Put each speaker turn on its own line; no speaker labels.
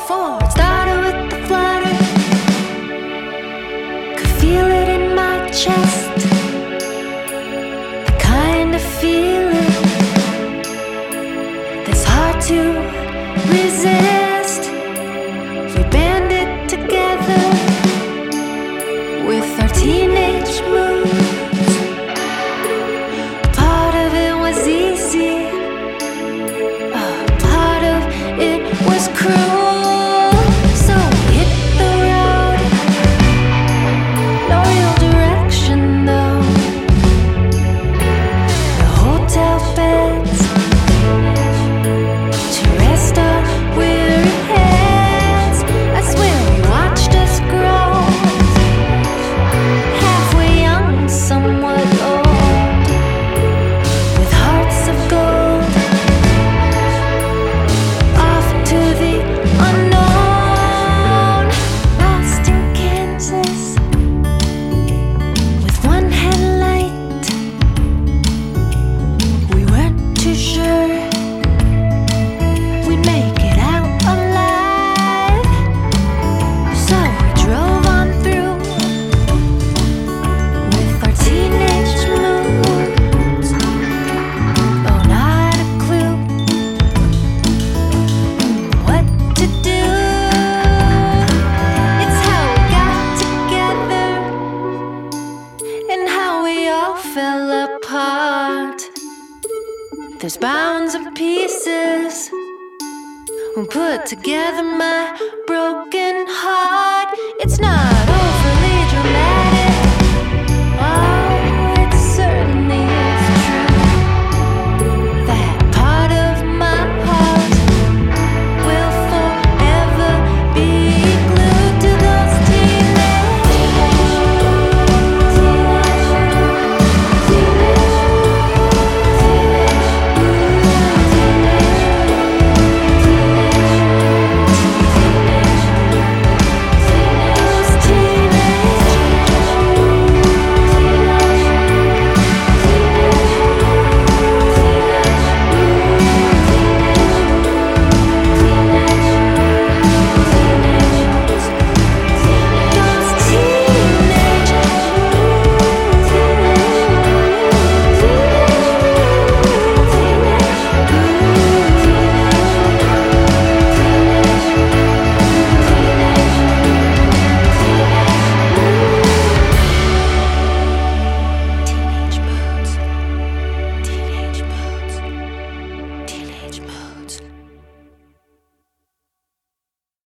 forward. Started with the flutter, could feel it in my chest. The kind of feeling that's hard to resist. We banded together with our teenage moods. Part of it was easy, part of it was cruel. So we hit the road, no real direction though. The hotel beds to rest our weary heads. That's where we watched us grow, halfway young, somewhat old, with hearts of gold. Off to the unknown, lost in Kansas, with one headlight. We weren't too sure we'd make it out alive, so we drove on through with our teenage moods. Oh, not a clue what to do. It's how we got together and how we all fell apart. There's bounds and pieces who put together my broken heart. It's not overly dramatic.